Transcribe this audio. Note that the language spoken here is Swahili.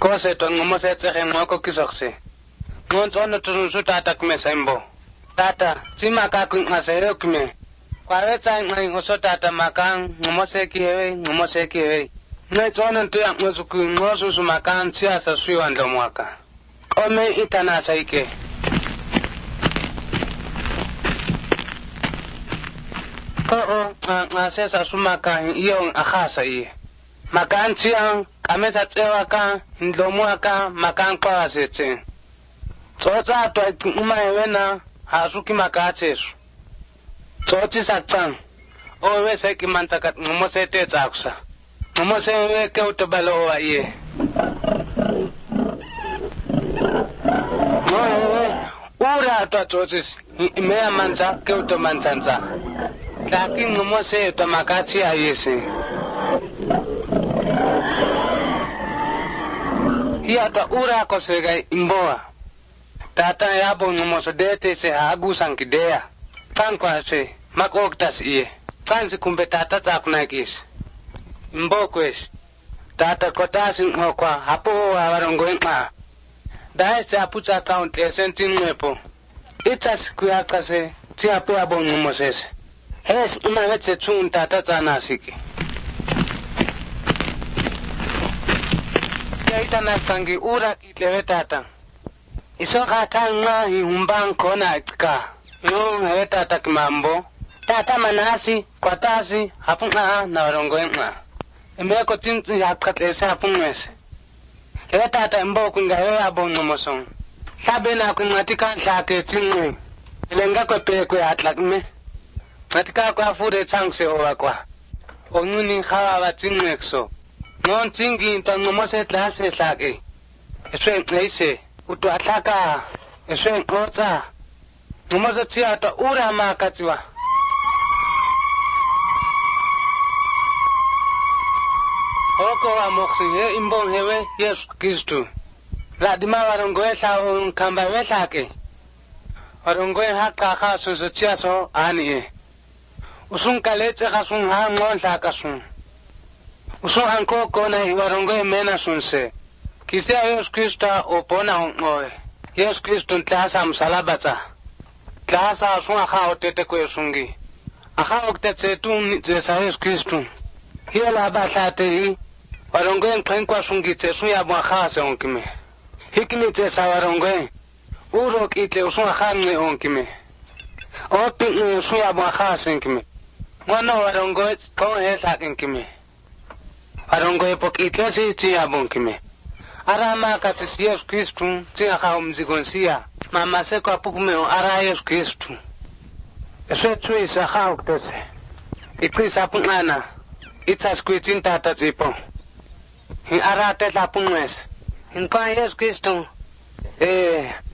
kose to ngomo se tsege ngoko kisokse ngontsona tsusu tata kumesembo tata tsima ka kunqase yokume kwaretsa nqai ngoso tata makang ngomo se kiwe netsona nto ya ngoso ku ngoso su makang tsia sa swiwa ndomwaka ome itana saike ngase sa sumaka iyo akhasa iye makanti ang kamesa tsewa ka ndlomo ka makan kwa setse tsotsa to uma wena hasuki makatsesu tsotsi satsang o we se ki mantaka ngomo se tetsa kusa ngomo se we ke utobalo wa iye ura to tsotsi me amanza ke utomanzanza lakini ngomo se to makati ayese iya to ura ko sega imboa tata yabo ngomo so dete se hagu sankidea kan kwa se makoktas iye kansi kumbe tata tsakunakis imbokwes tata kotasi ngokwa hapo awarongo nqa dai se apucha account esentin nepo itas kuyakase ti apo abo ngomo sese hes una wetse tsun tata tsana siki yaita na tangi ura kitlewe tata iso katanga hiumbang kona itka yo he tata kimambo tata manasi kwatasi hapunga na warongoenga emeko tinti hakatlese hapungwese he tata mbo kunga he abo ngomosong sabe na kungatika nhlake tinwe lenga kwepekwe atlakme matika kwa fure tsangse owakwa onguni khawa batsinexo non tingi tangomose tlase hlake eswe nqise utu atlaka eswe nqotsa ngomose tsiata ura makatsiwa oko wa moksi he imbong hewe Yesu Kristu radima warongoe thaon kamba we hlake warongoe hakka khaso tsiaso ani usun kaletse kasun ha ngonhla kasun usun hanko kona warongo mena sunse kise Yesu Kristo opona ngoe Yesu Kristo ntlasa msalabata tlasa usun akha otete ko esungi akha okutetse tun tsesa Yesu Kristo hiela bahlate warongo nkwenkwa sungitse suya bwa khase onkime hikimi tsesa warongo uro kitle usun akha nge onkime opi suya bwa khase onkime mwana warongo ko hesa kinkime warongo pokitlo si tia bonkime arama katsi Yesu Kristu tia kha umzigonsia mama se ko apukume ara Yesu Kristu eso twisa kha uktese ikwisa pungana itas kwitin tata tsipo hi ara te la pungwes in ko Yesu Kristu